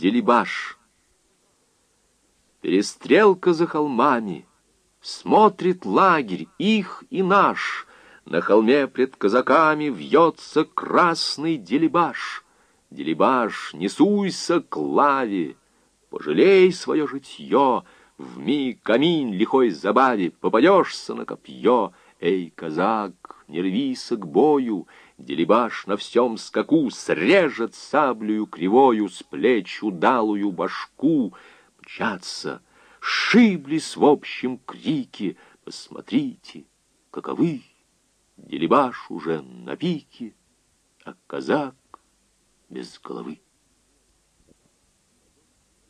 Делибаш. Перестрелка за холмами. Смотрит лагерь, их и наш. На холме пред казаками вьется красный Делибаш. Делибаш, несуйся к лаве, пожалей свое житье, вмиг камень лихой забаве, попадешься на копье. Эй, казак, не рвися к бою, Делибаш на всем скаку срежет саблею кривою с плеч удалую башку. Мчатся, шиблись в общем крике, посмотрите, каковы. Делибаш уже на пике, а казак без головы.